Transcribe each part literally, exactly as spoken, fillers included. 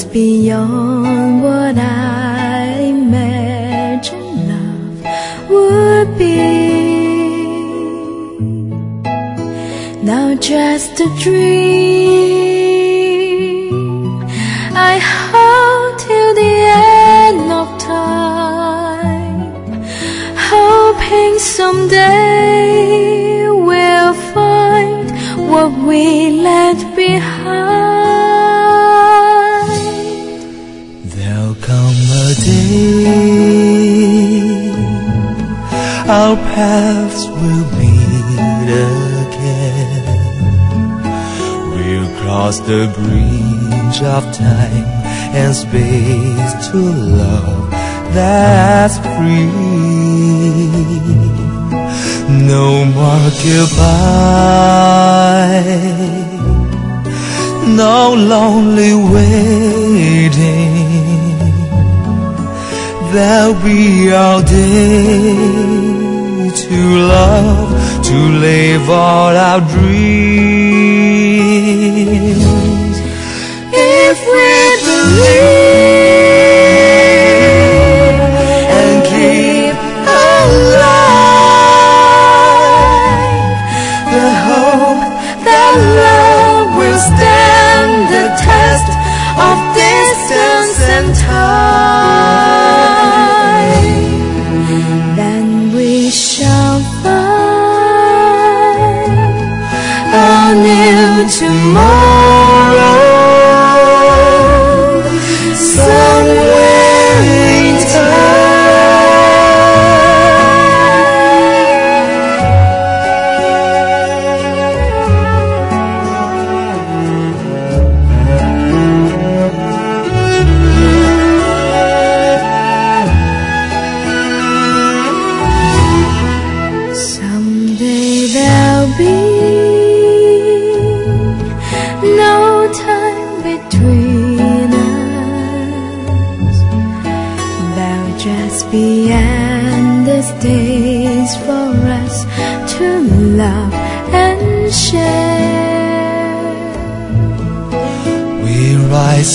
just beyond what I imagined love would be. Now just a dream I hold till the end of time, hoping someday we'll find what we left behind. There'll come a day our paths will meet again. We'll cross the bridge of time and space to love that's free. No more goodbye, no lonely waiting. There'll be our day to love, to live all our dreams. If we believe and keep alive the hope that love will stand the test of distance and time, then we shall find a new tomorrow somewhere in someday there'll be no time between us. There'll just be endless days for us to love and share. We rise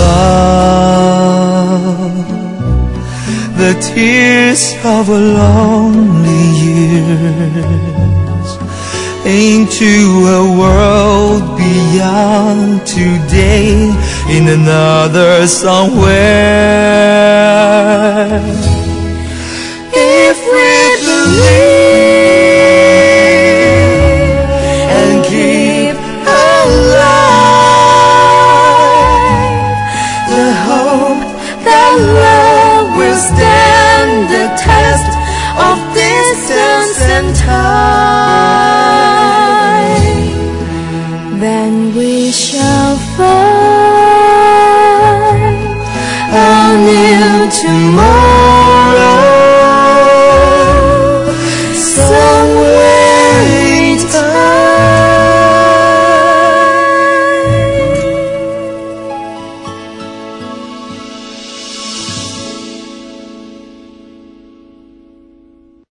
above the tears of a lonely years into a world beyond today, in another somewhere.